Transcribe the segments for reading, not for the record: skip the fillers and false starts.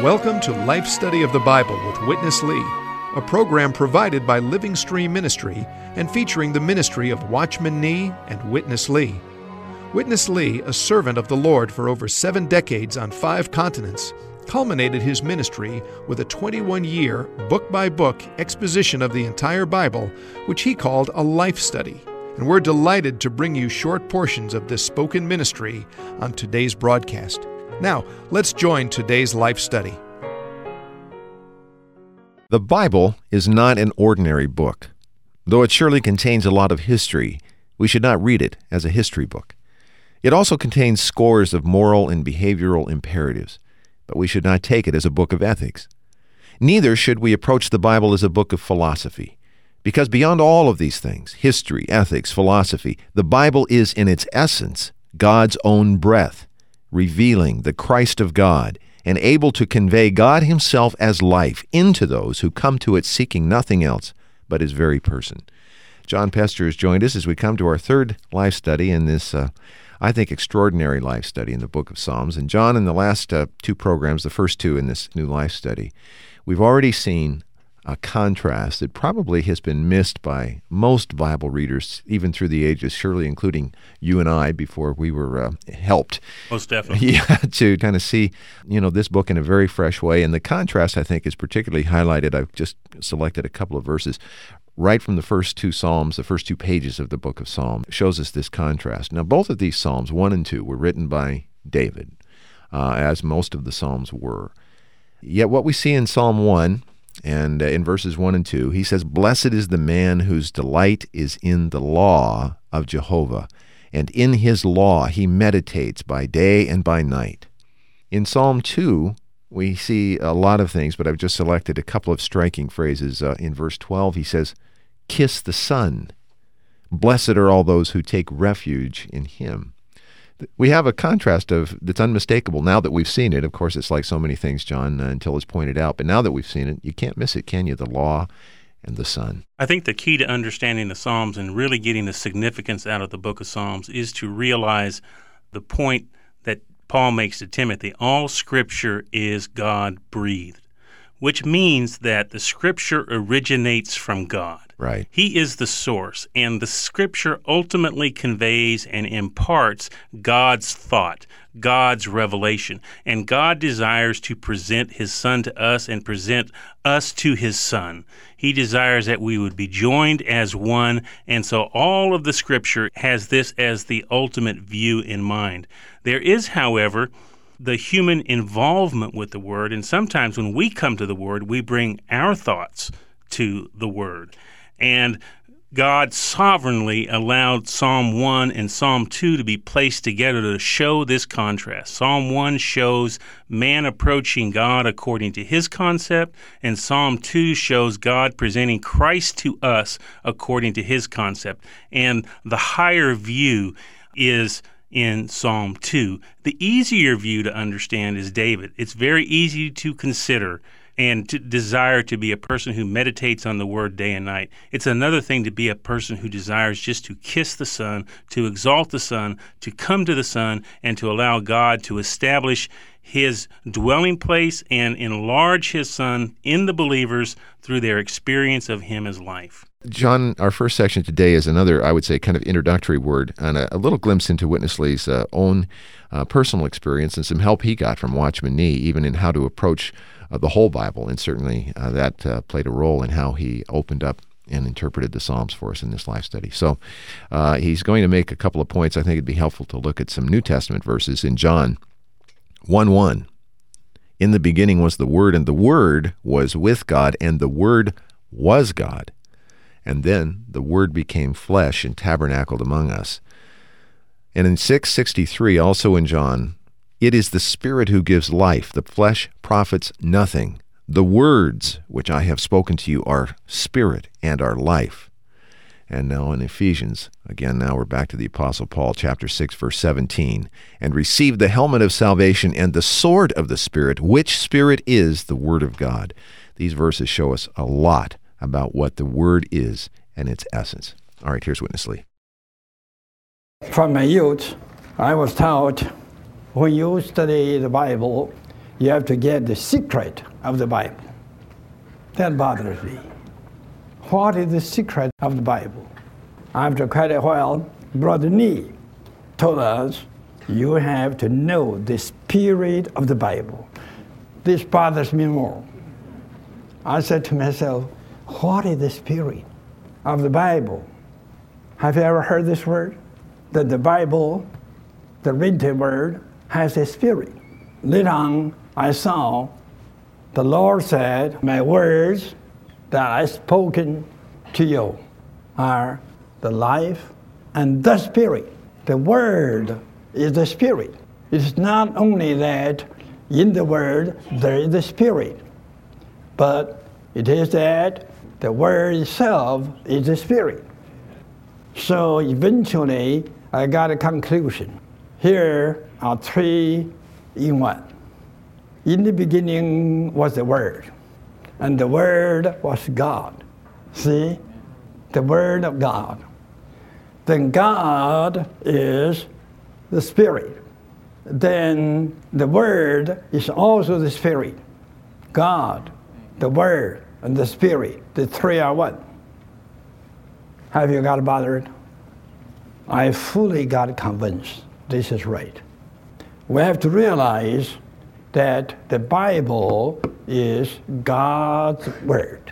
Welcome to Life Study of the Bible with Witness Lee, a program provided by Living Stream Ministry and featuring the ministry of Watchman Nee and Witness Lee. Witness Lee, a servant of the Lord for over 7 decades on 5 continents, culminated his ministry with a 21-year, book-by-book exposition of the entire Bible, which he called a life study. And we're delighted to bring you short portions of this spoken ministry on today's broadcast. Now, let's join today's life study. The Bible is not an ordinary book. Though it surely contains a lot of history, we should not read it as a history book. It also contains scores of moral and behavioral imperatives, but we should not take it as a book of ethics. Neither should we approach the Bible as a book of philosophy, because beyond all of these things, history, ethics, philosophy, the Bible is in its essence God's own breath, revealing the Christ of God and able to convey God himself as life into those who come to it seeking nothing else but his very person. John Pester has joined us as we come to our third life study in this, I think, extraordinary life study in the book of Psalms. And John, in the last 2 programs, the first 2 in this new life study, we've already seen a contrast that probably has been missed by most Bible readers, even through the ages, surely including you and I before we were helped. Most definitely. Yeah, to kind of see, this book in a very fresh way. And the contrast, I think, is particularly highlighted. I've just selected a couple of verses right from the first 2 Psalms, the first 2 pages of the book of Psalms. It shows us this contrast. Now, both of these Psalms, 1 and 2, were written by David, as most of the Psalms were. Yet what we see in Psalm 1, and in verses 1 and 2, he says, "Blessed is the man whose delight is in the law of Jehovah, and in his law he meditates by day and by night." In Psalm 2, we see a lot of things, but I've just selected a couple of striking phrases. In verse 12, he says, "Kiss the Son. Blessed are all those who take refuge in him." We have a contrast that's unmistakable now that we've seen it. Of course, it's like so many things, John, until it's pointed out. But now that we've seen it, you can't miss it, can you? The law and the Son. I think the key to understanding the Psalms and really getting the significance out of the book of Psalms is to realize the point that Paul makes to Timothy. All Scripture is God-breathed, which means that the Scripture originates from God. Right. He is the source, and the Scripture ultimately conveys and imparts God's thought, God's revelation. And God desires to present his Son to us and present us to his Son. He desires that we would be joined as one, and so all of the Scripture has this as the ultimate view in mind. There is, however, the human involvement with the Word, and sometimes when we come to the Word, we bring our thoughts to the Word. And God sovereignly allowed Psalm 1 and Psalm 2 to be placed together to show this contrast. Psalm 1 shows man approaching God according to his concept, and Psalm 2 shows God presenting Christ to us according to his concept. And the higher view is in Psalm 2. The easier view to understand is David. It's very easy to consider and to desire to be a person who meditates on the Word day and night. It's another thing to be a person who desires just to kiss the Son, to exalt the Son, to come to the Son, and to allow God to establish his dwelling place and enlarge his Son in the believers through their experience of him as life. John, our first section today is another, I would say, kind of introductory word and a little glimpse into Witness Lee's own personal experience and some help he got from Watchman Nee, even in how to approach the whole Bible. And certainly that played a role in how he opened up and interpreted the Psalms for us in this life study. So he's going to make a couple of points. I think it'd be helpful to look at some New Testament verses in John 1:1. "In the beginning was the Word, and the Word was with God, and the Word was God. And then the Word became flesh and tabernacled among us." And in 6:63, also in John, "It is the Spirit who gives life. The flesh profits nothing. The words which I have spoken to you are spirit and are life." And now in Ephesians, again, now we're back to the Apostle Paul, chapter 6, verse 17. "And receive the helmet of salvation and the sword of the Spirit, which Spirit is the Word of God." These verses show us a lot about what the Word is and its essence. All right, here's Witness Lee. From my youth, I was taught when you study the Bible, You have to get the secret of the Bible. That bothers me. What is the secret of the Bible? After quite a while, Brother Nee told us, you have to know the spirit of the Bible. This bothers me more. I said to myself, what is the spirit of the Bible? Have you ever heard this word? That the Bible, the written word, has a spirit. Later on, I saw the Lord said, my words that I spoken to you are the life and the spirit. The word is the spirit. It's not only that in the word there is the spirit, but it is that the word itself is the spirit. So eventually I got a conclusion. Here are three in one. In the beginning was the Word, and the Word was God. See? The Word of God. Then God is the Spirit. Then the Word is also the Spirit. God, the Word, and the Spirit, the three are one. Have you got bothered? I fully got convinced this is right. We have to realize that the Bible is God's Word.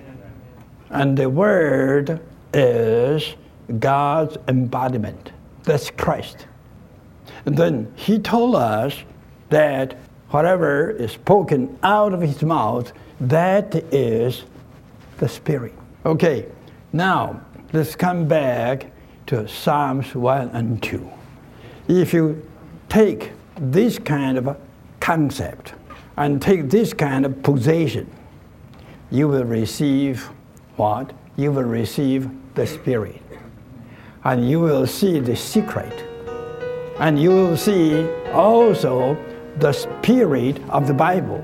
And the Word is God's embodiment. That's Christ. And then He told us that whatever is spoken out of His mouth, that is the Spirit. Okay, now let's come back to Psalms 1 and 2. If you take this kind of concept and take this kind of position, you will receive what? You will receive the Spirit. And you will see the secret. And you will see also the spirit of the Bible.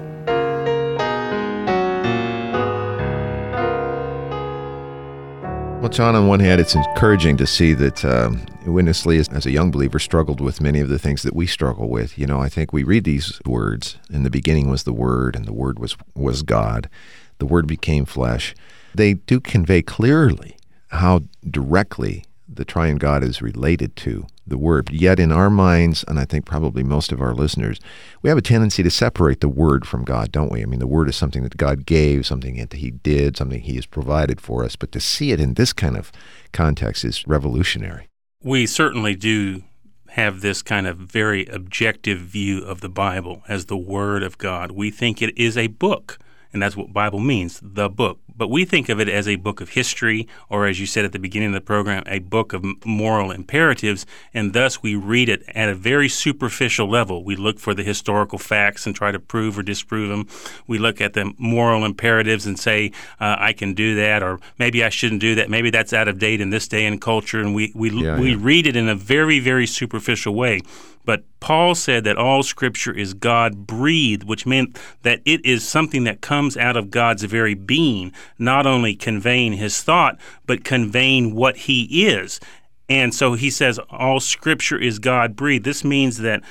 Well, John, on one hand, it's encouraging to see that Witness Lee, as a young believer, struggled with many of the things that we struggle with. You know, I think we read these words, in the beginning was the Word, and the Word was God. The Word became flesh. They do convey clearly how directly the triune God is related to the Word. Yet in our minds, and I think probably most of our listeners, we have a tendency to separate the Word from God, don't we? I mean, the Word is something that God gave, something that He did, something He has provided for us. But to see it in this kind of context is revolutionary. We certainly do have this kind of very objective view of the Bible as the Word of God. We think it is a book, and that's what Bible means, the book. But we think of it as a book of history, or as you said at the beginning of the program, a book of moral imperatives, and thus we read it at a very superficial level. We look for the historical facts and try to prove or disprove them. We look at the moral imperatives and say, I can do that, or maybe I shouldn't do that. Maybe that's out of date in this day and culture, and we read it in a very, very superficial way. But Paul said that all Scripture is God-breathed, which meant that it is something that comes out of God's very being, not only conveying His thought, but conveying what He is. And so he says all Scripture is God-breathed. This means that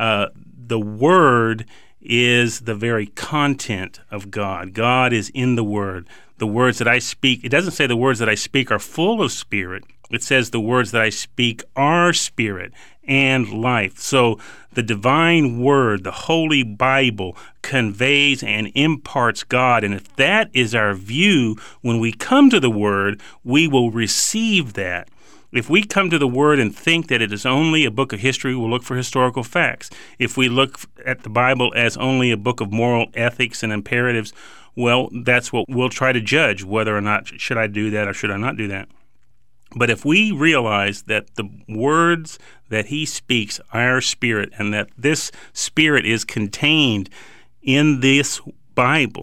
the Word is the very content of God. God is in the Word. The words that I speak, it doesn't say the words that I speak are full of Spirit. It says the words that I speak are Spirit and life. So the divine Word, the Holy Bible, conveys and imparts God. And if that is our view, when we come to the Word, we will receive that. If we come to the Word and think that it is only a book of history, we'll look for historical facts. If we look at the Bible as only a book of moral ethics and imperatives, well, that's what we'll try to judge, whether or not should I do that or should I not do that. But if we realize that the words that He speaks are Spirit, and that this Spirit is contained in this Bible,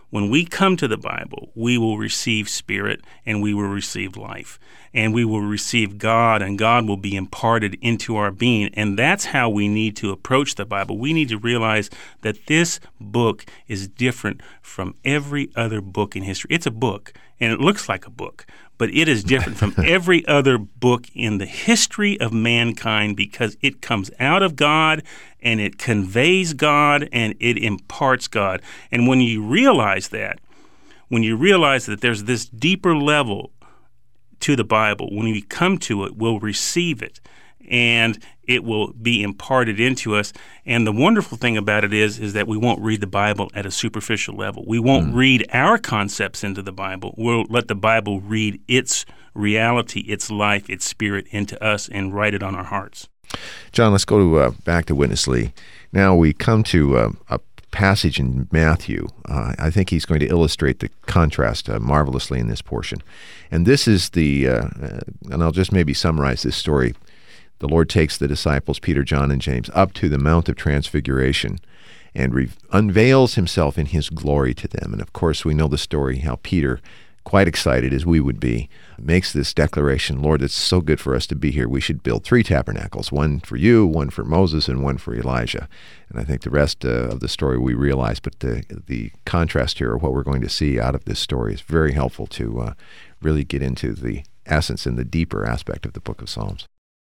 When we come to the Bible, we will receive spirit and we will receive life. And we will receive God, and God will be imparted into our being. And that's how we need to approach the Bible. We need to realize that this book is different from every other book in history. It's a book, and it looks like a book, but it is different from every other book in the history of mankind because it comes out of God, and it conveys God, and it imparts God. And when you realize that there's this deeper level to the Bible, when we come to it, we'll receive it, and it will be imparted into us. And the wonderful thing about it is that we won't read the Bible at a superficial level. We won't read our concepts into the Bible. We'll let the Bible read its reality, its life, its spirit into us and write it on our hearts. John, let's go to back to Witness Lee. Now we come to a passage in Matthew. I think he's going to illustrate the contrast marvelously in this portion. And this is and I'll just maybe summarize this story. The Lord takes the disciples, Peter, John, and James, up to the Mount of Transfiguration and unveils himself in his glory to them. And of course, we know the story, how Peter, quite excited as we would be, makes this declaration, Lord, it's so good for us to be here. We should build 3 tabernacles, one for you, one for Moses, and one for Elijah. And I think the rest of the story we realize, but the contrast here, or what we're going to see out of this story, is very helpful to really get into the essence and the deeper aspect of the book of Psalms.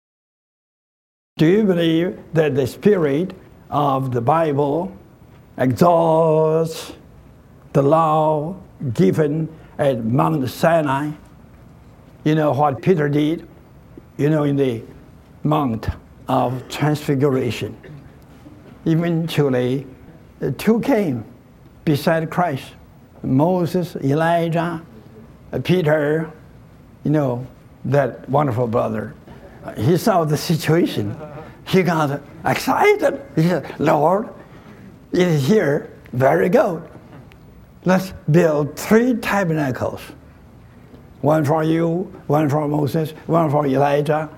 Do you believe that the spirit of the Bible exalts the law given at Mount Sinai? You know what Peter did? In the Mount of Transfiguration. Eventually, the 2 came beside Christ. Moses, Elijah, Peter, that wonderful brother. He saw the situation. He got excited. He said, Lord, it is here. Very good. Let's build 3 tabernacles. One for you, one for Moses, one for Elijah.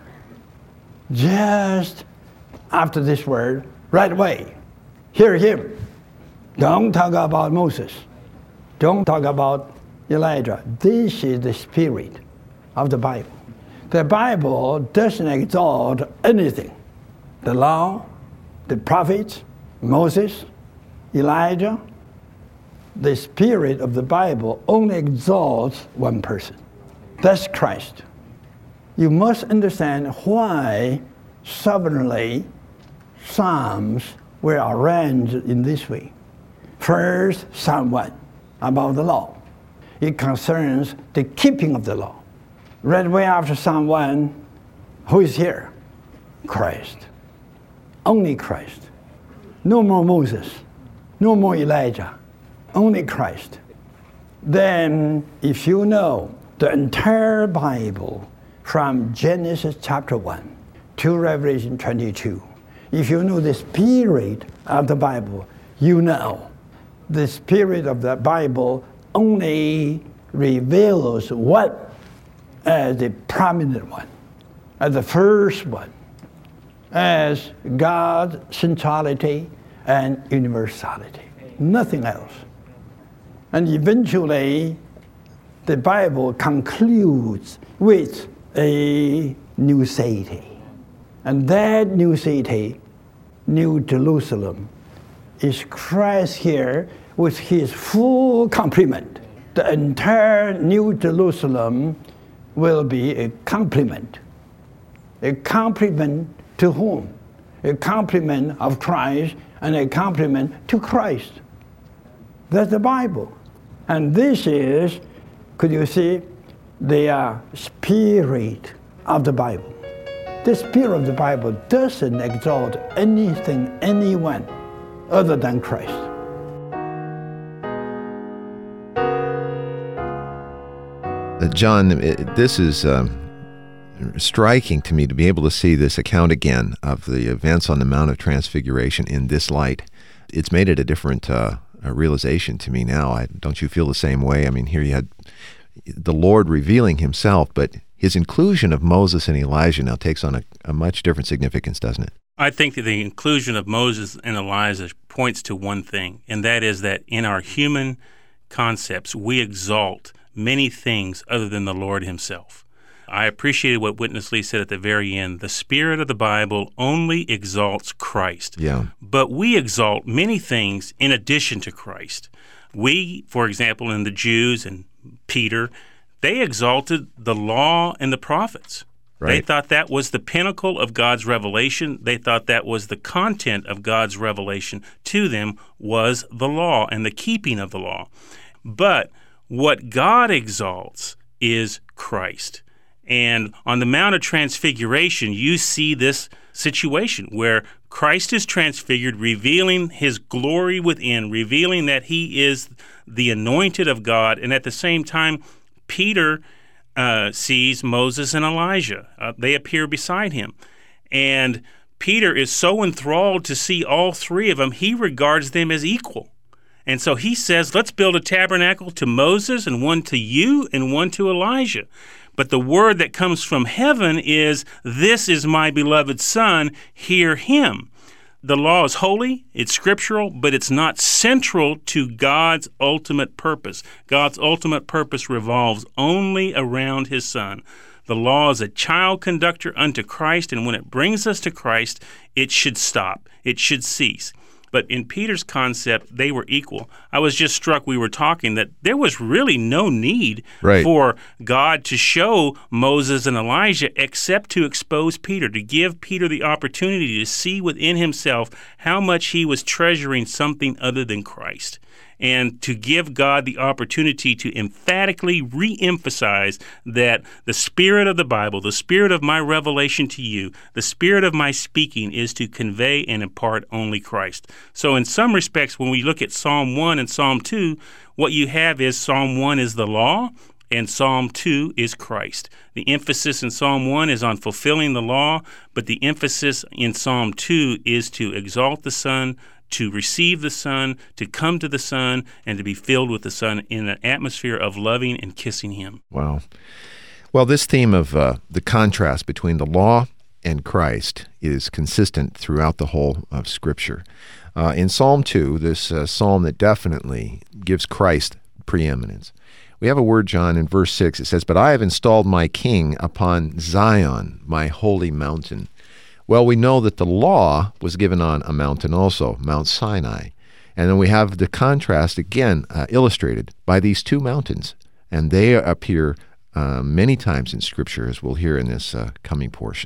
Just after this word, right away, hear him. Don't talk about Moses. Don't talk about Elijah. This is the spirit of the Bible. The Bible doesn't exalt anything. The law, the prophets, Moses, Elijah. The spirit of the Bible only exalts one person. That's Christ. You must understand why sovereignly Psalms were arranged in this way. First, Psalm 1, about the law. It concerns the keeping of the law. Right away after Psalm 1, who is here? Christ. Only Christ. No more Moses. No more Elijah. Only Christ. Then, if you know the entire Bible from Genesis chapter 1 to Revelation 22, if you know the spirit of the Bible, you know the spirit of the Bible only reveals what as the prominent one, as the first one, as God's centrality and universality. Nothing else. And eventually, the Bible concludes with a new city. And that new city, New Jerusalem, is Christ here with his full complement. The entire New Jerusalem will be a complement. A complement to whom? A complement of Christ and a complement to Christ. That's the Bible. And this is, could you see, the spirit of the Bible. The spirit of the Bible doesn't exalt anything, anyone other than Christ. John, this is striking to me to be able to see this account again of the events on the Mount of Transfiguration in this light. It's made it a different realization to me now. Don't you feel the same way? I mean, here you had the Lord revealing himself, but his inclusion of Moses and Elijah now takes on a much different significance, doesn't it? I think that the inclusion of Moses and Elijah points to one thing, and that is that in our human concepts, we exalt many things other than the Lord himself. I appreciated what Witness Lee said at the very end. The spirit of the Bible only exalts Christ. Yeah. But we exalt many things in addition to Christ. We, for example, in the Jews and Peter, they exalted the law and the prophets. Right. They thought that was the pinnacle of God's revelation. They thought that was the content of God's revelation to them was the law and the keeping of the law. But what God exalts is Christ. And on the Mount of Transfiguration, you see this situation where Christ is transfigured, revealing his glory within, revealing that he is the anointed of God. And at the same time, Peter sees Moses and Elijah. They appear beside him. And Peter is so enthralled to see all three of them, he regards them as equal. And so he says, let's build a tabernacle to Moses and one to you and one to Elijah. But the word that comes from heaven is, this is my beloved Son, hear him. The law is holy, it's scriptural, but it's not central to God's ultimate purpose. God's ultimate purpose revolves only around his Son. The law is a child conductor unto Christ, and when it brings us to Christ, it should stop. It should cease. But in Peter's concept, they were equal. I was just struck, we were talking, that there was really no need for God to show Moses and Elijah except to expose Peter, to give Peter the opportunity to see within himself how much he was treasuring something other than Christ, and to give God the opportunity to emphatically re-emphasize that the spirit of the Bible, the spirit of my revelation to you, the spirit of my speaking is to convey and impart only Christ. So in some respects, when we look at Psalm 1 and Psalm 2, what you have is Psalm 1 is the law, and Psalm 2 is Christ. The emphasis in Psalm 1 is on fulfilling the law, but the emphasis in Psalm 2 is to exalt the Son, to receive the Son, to come to the Son, and to be filled with the Son in an atmosphere of loving and kissing him. Wow. Well, this theme of the contrast between the law and Christ is consistent throughout the whole of Scripture. In Psalm 2, this psalm that definitely gives Christ preeminence, we have a word, John, in verse 6. It says, "But I have installed my king upon Zion, my holy mountain." Well, we know that the law was given on a mountain also, Mount Sinai. And then we have the contrast again illustrated by these two mountains. And they appear many times in Scripture, as we'll hear in this coming portion.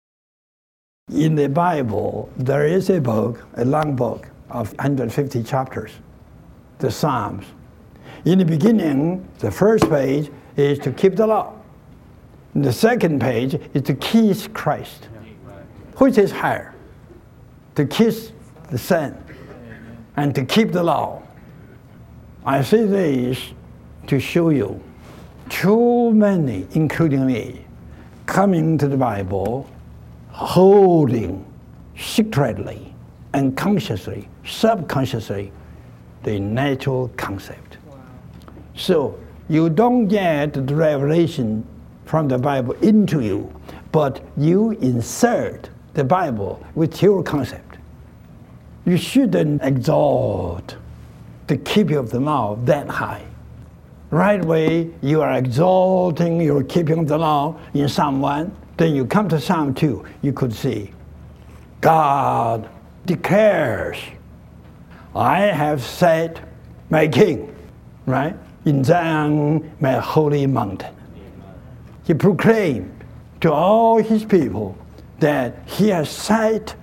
In the Bible, there is a book, a long book of 150 chapters, the Psalms. In the beginning, the first page is to keep the law. The second page is to kiss Christ. Which is higher? To kiss the Son and to keep the law. I say this to show you too many, including me, coming to the Bible, holding secretly, unconsciously, subconsciously, the natural concept. So you don't get the revelation from the Bible into you, but you insert the Bible with your concept. You shouldn't exalt the keeping of the law that high. Right away, you are exalting your keeping of the law in Psalm 1. Then you come to Psalm 2, you could see God declares, I have set my king, right, in Zion, my holy mountain. He proclaimed to all his people that he has set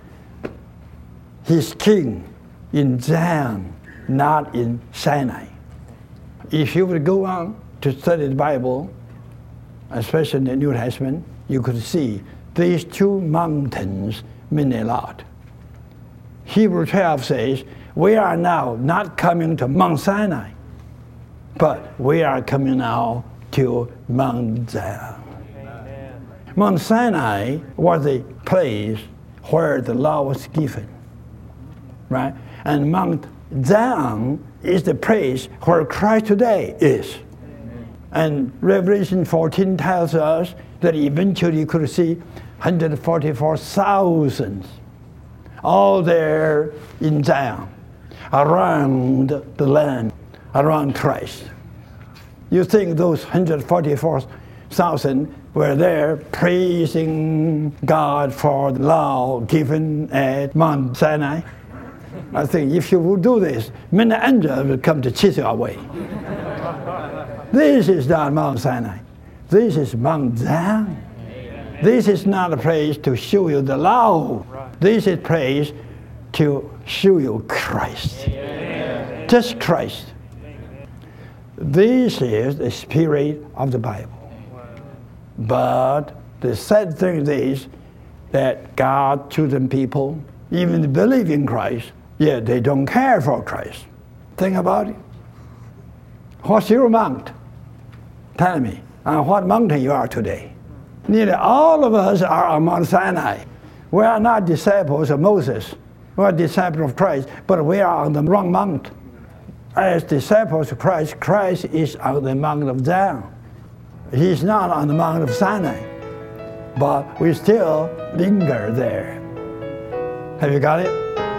his king in Zion, not in Sinai. If you would go on to study the Bible, especially in the New Testament, you could see these two mountains mean a lot. Hebrews 12 says, we are now not coming to Mount Sinai, but we are coming now to Mount Zion. Mount Sinai was a place where the law was given, right? And Mount Zion is the place where Christ today is. And Revelation 14 tells us that eventually you could see 144,000 all there in Zion, around the land around Christ. You think those 144,000 were there praising God for the law given at Mount Sinai? I think if you would do this, many angels will come to chase you away. This is not Mount Sinai. This is Mount Zion. This is not a place to show you the law. This is a place to show you Christ. Amen. Just Christ. This is the spirit of the Bible. But the sad thing is that God chosen people, even believe in Christ, yet they don't care for Christ. Think about it. What's your mount? Tell me, on what mountain you are today? Nearly all of us are on Mount Sinai. We are not disciples of Moses. We are disciples of Christ, but we are on the wrong mount. As disciples of Christ, Christ is on the Mount of Zion. He's not on the Mount of Sinai, but we still linger there. Have you got it?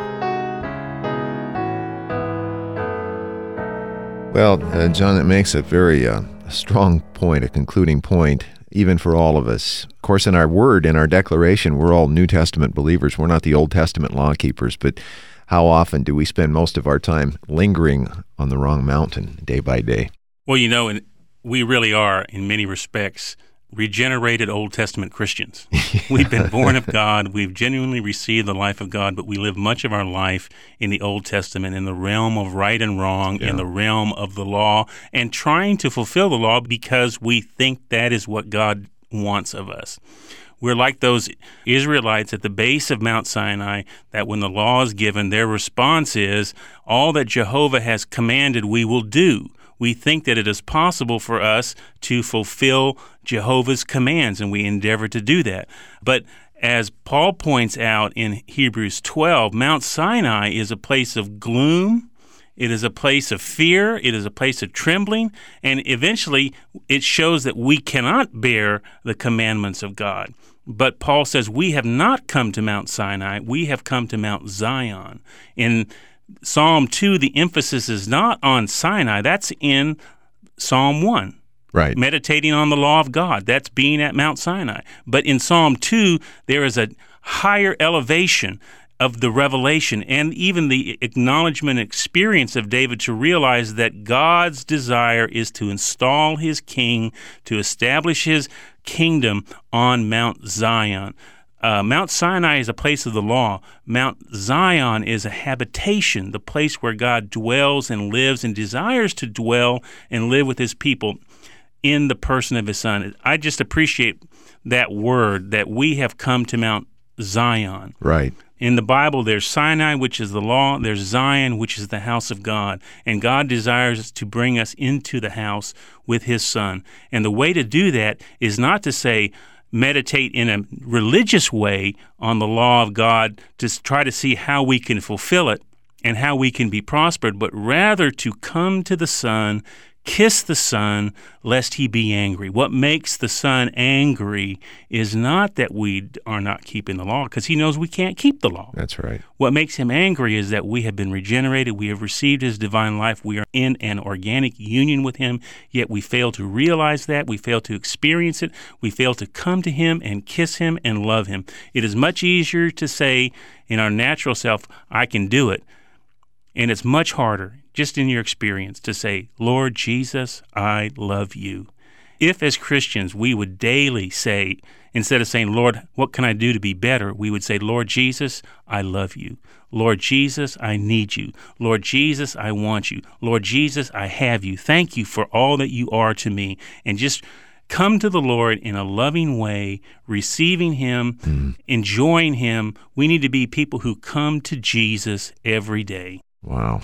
Well, John, that makes a very strong point, a concluding point, even for all of us. Of course, in our word, in our declaration, we're all New Testament believers. We're not the Old Testament law keepers, but how often do we spend most of our time lingering on the wrong mountain day by day? Well, and we really are, in many respects, regenerated Old Testament Christians. We've been born of God. We've genuinely received the life of God, but we live much of our life in the Old Testament, in the realm of right and wrong, in the realm of the law, and trying to fulfill the law because we think that is what God wants of us. We're like those Israelites at the base of Mount Sinai that when the law is given, their response is, all that Jehovah has commanded we will do. We think that it is possible for us to fulfill Jehovah's commands, and we endeavor to do that. But as Paul points out in Hebrews 12, Mount Sinai is a place of gloom, it is a place of fear, it is a place of trembling, and eventually it shows that we cannot bear the commandments of God. But Paul says we have not come to Mount Sinai, we have come to Mount Zion. In Psalm 2, the emphasis is not on Sinai, that's in Psalm 1. Right. Meditating on the law of God, that's being at Mount Sinai. But in Psalm 2, there is a higher elevation of the revelation and even the acknowledgement and experience of David to realize that God's desire is to install his king, to establish his kingdom on Mount Zion. Mount Sinai is a place of the law. Mount Zion is a habitation, the place where God dwells and lives and desires to dwell and live with his people in the person of his Son. I just appreciate that word, that we have come to Mount Zion. Right. In the Bible, there's Sinai, which is the law. There's Zion, which is the house of God. And God desires to bring us into the house with his Son. And the way to do that is not to say, meditate in a religious way on the law of God to try to see how we can fulfill it and how we can be prospered, but rather to come to the Son, kiss the Son, lest he be angry. What makes the Son angry is not that we are not keeping the law, because he knows we can't keep the law. That's right. What makes him angry is that we have been regenerated, we have received his divine life, we are in an organic union with him, yet we fail to realize that, we fail to experience it, we fail to come to him and kiss him and love him. It is much easier to say in our natural self, I can do it, and it's much harder, just in your experience, to say, Lord Jesus, I love you. If as Christians we would daily say, instead of saying, Lord, what can I do to be better? We would say, Lord Jesus, I love you. Lord Jesus, I need you. Lord Jesus, I want you. Lord Jesus, I have you. Thank you for all that you are to me. And just come to the Lord in a loving way, receiving him, enjoying him. We need to be people who come to Jesus every day. Wow.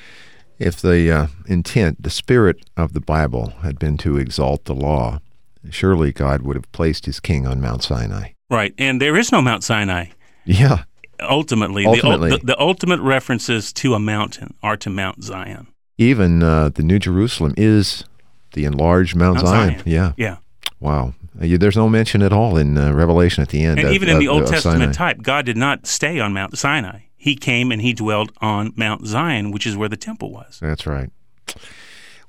If the intent, the spirit of the Bible had been to exalt the law, surely God would have placed his king on Mount Sinai. Right, and there is no Mount Sinai. Yeah. Ultimately. The ultimate references to a mountain are to Mount Zion. Even the New Jerusalem is the enlarged Mount Zion. Yeah. Wow. There's no mention at all in Revelation at the end. And even in the Old Testament Sinai. type, God did not stay on Mount Sinai. He came and he dwelled on Mount Zion, which is where the temple was. That's right.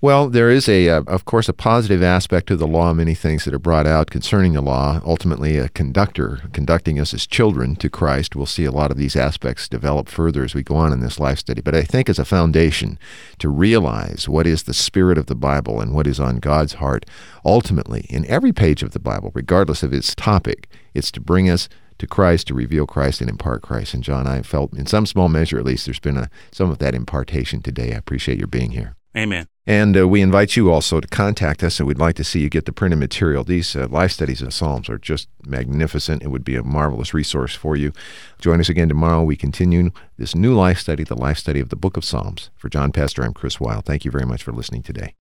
Well, there is, of course, a positive aspect to the law. Many things that are brought out concerning the law. Ultimately, a conductor conducting us as children to Christ. We'll see a lot of these aspects develop further as we go on in this life study. But I think as a foundation to realize what is the spirit of the Bible and what is on God's heart, ultimately, in every page of the Bible, regardless of its topic, it's to bring us to Christ, to reveal Christ and impart Christ. And John, I felt in some small measure, at least, there's been some of that impartation today. I appreciate your being here. Amen. And we invite you also to contact us, and we'd like to see you get the printed material. These life studies of Psalms are just magnificent. It would be a marvelous resource for you. Join us again tomorrow. We continue this new life study, the life study of the book of Psalms. For John Pastor, I'm Chris Weil. Thank you very much for listening today.